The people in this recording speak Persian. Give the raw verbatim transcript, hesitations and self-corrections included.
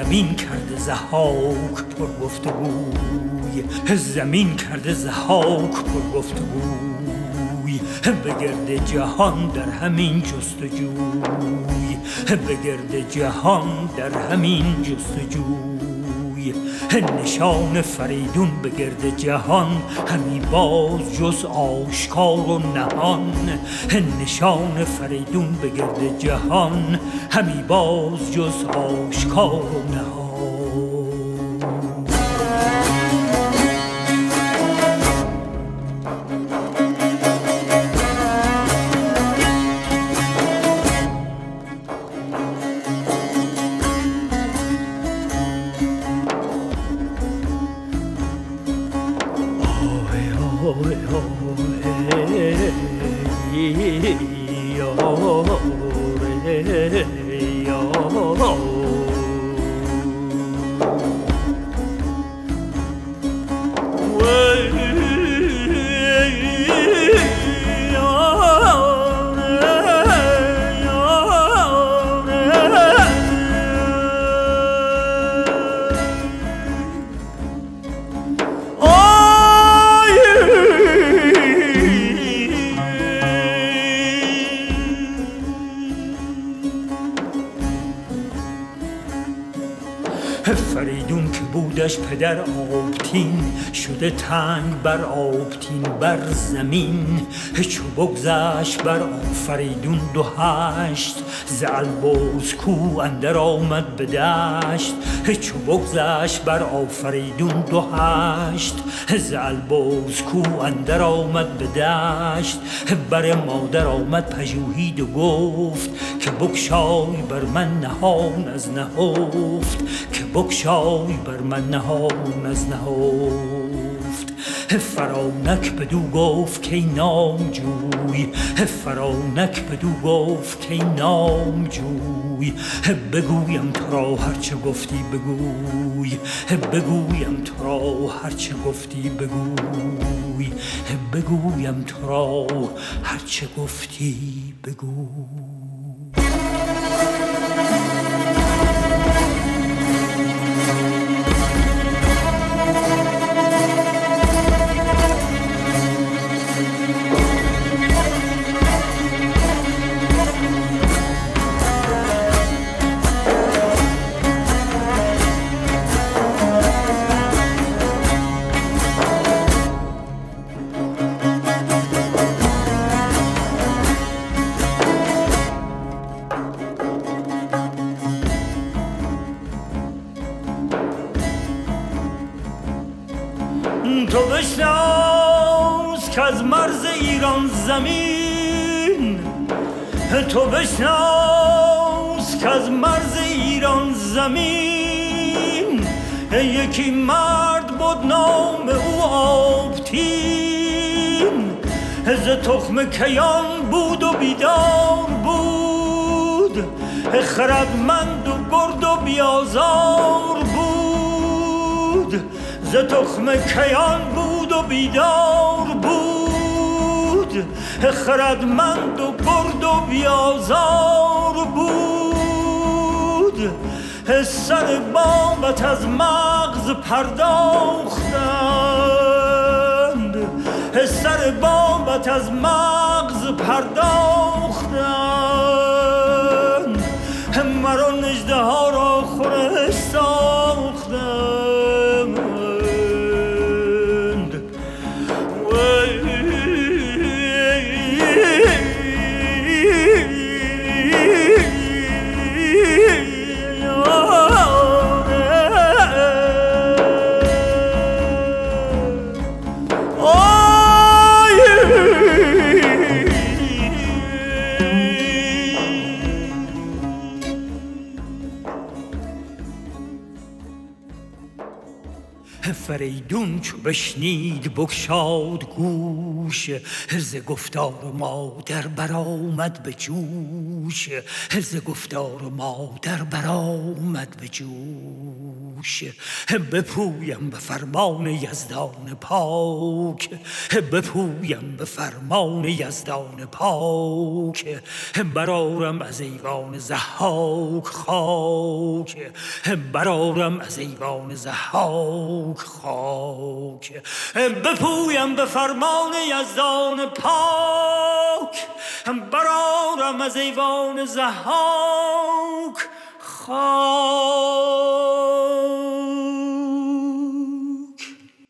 زمین کرده ضحاک پر گفتگوی، زمین کرده ضحاک پر گفتگوی، به گرد جهان در همین جستجوی، به گرد جهان در همین جستجوی. نشان فریدون به گرد جهان همی باز جز آشکار و نهان. نشان فریدون به گرد جهان همی باز جز آشکار و نهان. فریدون که بودش پدر آبتین، شده تنگ بر آبتین بر زمین. چو بگذشت بر آفریدون دو هشت، ز البرز کو اندر آمد به دشت. چو بگذشت بر آفریدون دو هشت، ز البرز کو اندر آمد به دشت. بر مادر آمد پژوهید و گفت که بگشای بر من نهان از نهفت، که بگشای بر من نهان از نهفت. فرانک بدو گفت که نامجوی، فرانک بدو گفت که نامجوی. بگویم تو را هرچه گفتی بگوی، بگویم تو را هرچه گفتی بگوی، بگویم تو را هرچه گفتی بگوی. تو بشناس که از مرز ایران زمین، تو بشناس که از مرز ایران زمین. یکی مرد بود نام او آبتین، ز تخم کیان بود و بیدار بود، خردمند و گرد و بیازار بود. ز تخم کیان بود و بیدار بود، خردمند و گرد و بیازار بود. سر بابت از مغز پرداختند، سر بابت از مغز پرداختند. مرا نژدها را خورش ساختند. فریدون چو بشنید بگشاد گوش، ز گفتار مادر برآمد به جوش، ز گفتار مادر برآمد به جوش. دوش، بپویم به فرمان یزدان پاک، بپویم به فرمان یزدان پاک، برارم از ایوان ضحاک خاک، برارم از ایوان ضحاک خاک، بپویم به فرمان یزدان پاک، برارم از ایوان ضحاک خاک.